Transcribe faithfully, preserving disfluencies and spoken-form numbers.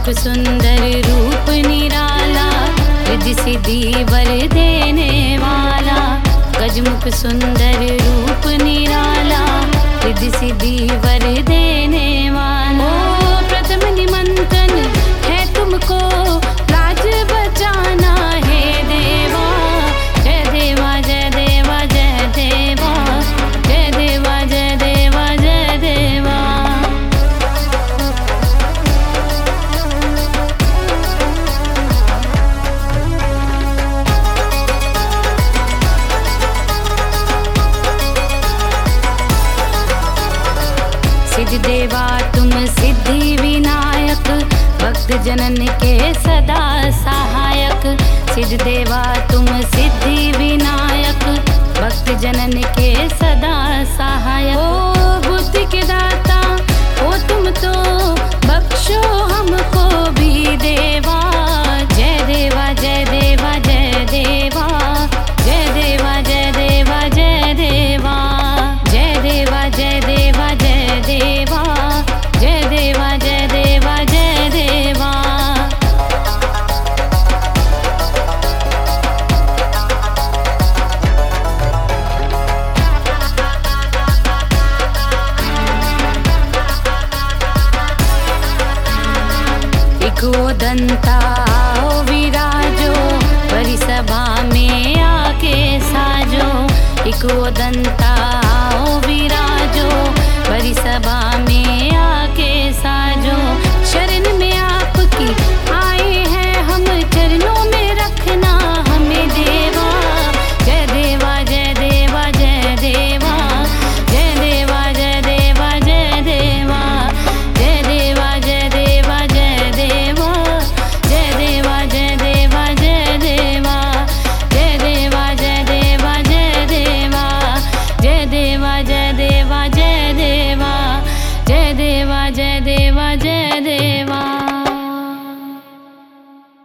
गजमुख सुंदर रूप निराला, रिद्धि सिद्धि वर देने वाला। गजमुख सुंदर रूप निराला, रिद्धि सिद्धि वर देने वाला। ओ प्रथम निमंत्रण है तुमको, लाज बचाना है देवा। जय देवा जय देवा जय देवा, जय देवा जय देवा जय देवा। सिद्ध देवा तुम सिद्धि विनायक, भक्त जनन के सदा सहायक। सिद्ध देवा तुम सिद्धि विनायक, भक्त जनन के सदा सहायक। ओ बुद्धि के दाता हो तुम तो, बख्शो हमको भी देवा। जय देवा जय देवा जय देवा, जय देवा जय देवा जय देवा, जय देवा जय देवा जय देवा, जय देवा जय देवा जय देवा। इकोदंता आओ विराजो, परिसभा में आके साजो। इकोदंता आओ विराजो, परिसभा